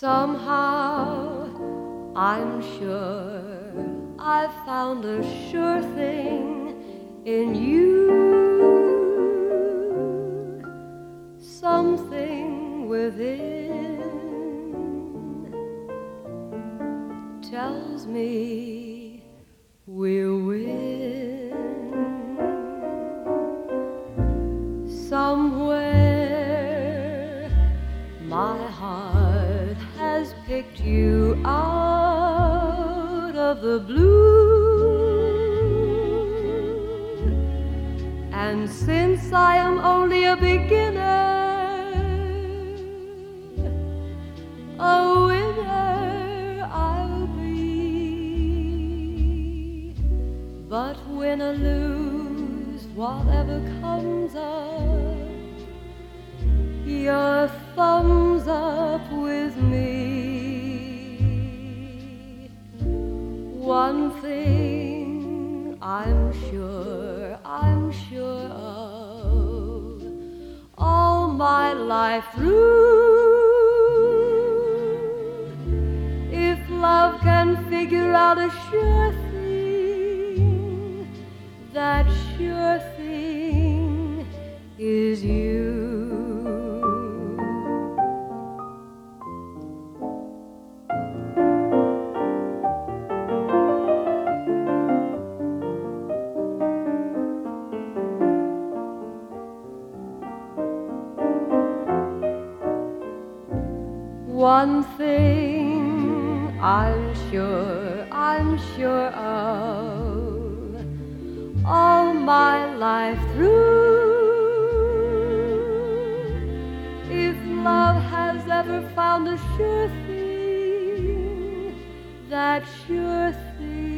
Somehow I'm sure I've found a sure thing in you. Something within tells me we'll win. Somewhere my heart has picked you out of the blue, and since I am only a beginner, a winner I'll be. But win or lose, whatever comes up, your thumbs up with me. One thing I'm sure of, all my life through, if love can figure out a sure thing, that sure thing is you. One thing I'm sure of, all my life through, if love has ever found a sure thing, that sure thing